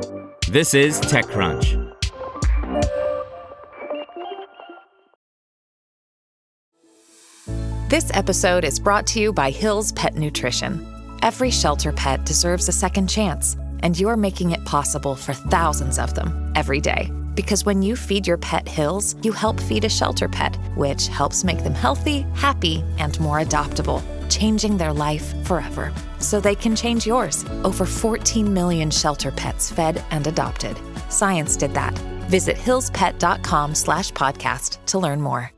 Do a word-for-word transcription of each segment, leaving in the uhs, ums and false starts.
This is TechCrunch. This episode is brought to you by Hill's Pet Nutrition. Every shelter pet deserves a second chance, and you're making it possible for thousands of them every day. Because when you feed your pet Hill's, you help feed a shelter pet, which helps make them healthy, happy, and more adoptable, changing their life forever. So they can change yours. Over fourteen million shelter pets fed and adopted. Science did that. Visit hillspet.com slash podcast to learn more.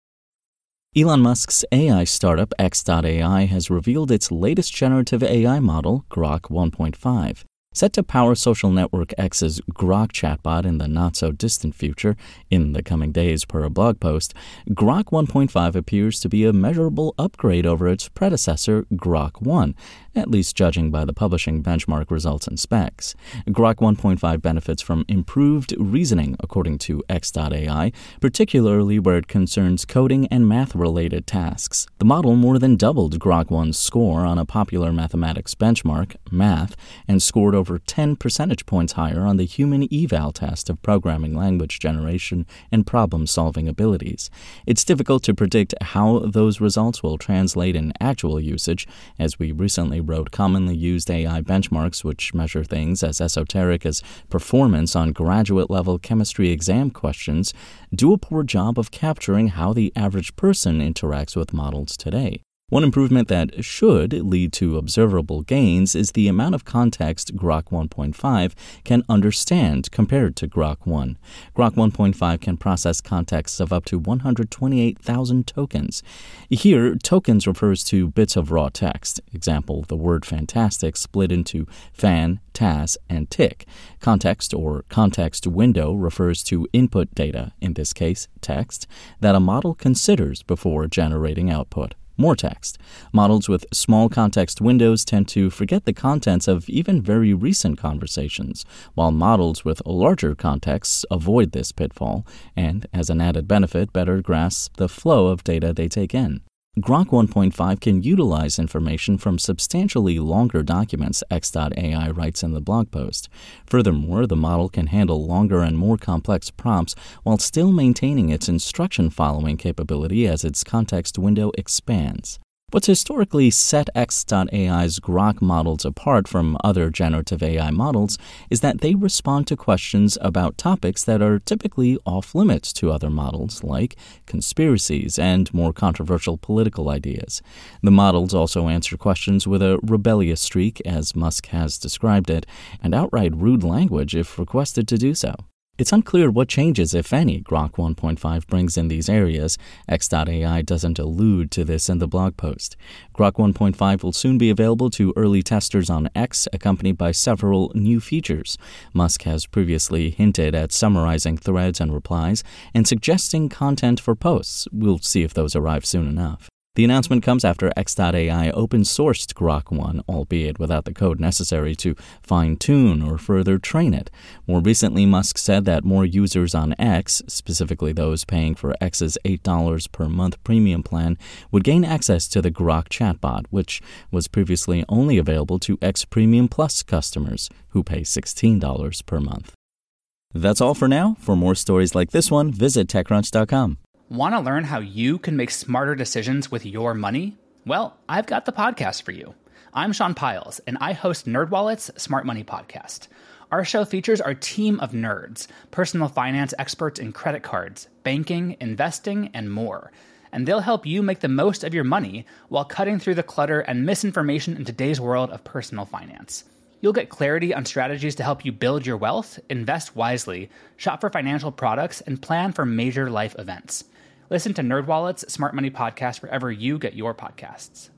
Elon Musk's A I startup X dot A I has revealed its latest generative A I model, Grok one point five. Set to power social network X's Grok chatbot in the not-so-distant future, in the coming days per a blog post, Grok one point five appears to be a measurable upgrade over its predecessor, Grok one, at least judging by the publishing benchmark results and specs. Grok one point five benefits from improved reasoning, according to X dot A I, particularly where it concerns coding and math-related tasks. The model more than doubled Grok one's score on a popular mathematics benchmark, Math, and scored over ten percentage points higher on the human eval test of programming language generation and problem-solving abilities. It's difficult to predict how those results will translate in actual usage, as we recently wrote commonly used A I benchmarks which measure things as esoteric as performance on graduate-level chemistry exam questions do a poor job of capturing how the average person interacts with models today. One improvement that should lead to observable gains is the amount of context Grok one point five can understand compared to Grok one. Grok one point five can process contexts of up to one hundred twenty-eight thousand tokens. Here, tokens refers to bits of raw text. Example, the word fantastic split into fan, tas, and tick. Context or context window refers to input data, in this case, text, that a model considers before generating output. More text. Models with small context windows tend to forget the contents of even very recent conversations, while models with larger contexts avoid this pitfall and, as an added benefit, better grasp the flow of data they take in. Grok one point five can utilize information from substantially longer documents, X dot A I writes in the blog post. Furthermore, the model can handle longer and more complex prompts while still maintaining its instruction-following capability as its context window expands. What's historically set X dot A I's Grok models apart from other generative A I models is that they respond to questions about topics that are typically off-limits to other models, like conspiracies and more controversial political ideas. The models also answer questions with a rebellious streak, as Musk has described it, and outright rude language if requested to do so. It's unclear what changes, if any, Grok one point five brings in these areas. X dot A I doesn't allude to this in the blog post. Grok one point five will soon be available to early testers on X, accompanied by several new features. Musk has previously hinted at summarizing threads and replies and suggesting content for posts. We'll see if those arrive soon enough. The announcement comes after X dot A I open-sourced Grok one, albeit without the code necessary to fine-tune or further train it. More recently, Musk said that more users on X, specifically those paying for X's eight dollars per month premium plan, would gain access to the Grok chatbot, which was previously only available to X Premium Plus customers, who pay sixteen dollars per month. That's all for now. For more stories like this one, visit TechCrunch dot com. Want to learn how you can make smarter decisions with your money? Well, I've got the podcast for you. I'm Sean Piles, and I host NerdWallet's Smart Money Podcast. Our show features our team of nerds, personal finance experts in credit cards, banking, investing, and more. And they'll help you make the most of your money while cutting through the clutter and misinformation in today's world of personal finance. You'll get clarity on strategies to help you build your wealth, invest wisely, shop for financial products, and plan for major life events. Listen to NerdWallet's Smart Money Podcast wherever you get your podcasts.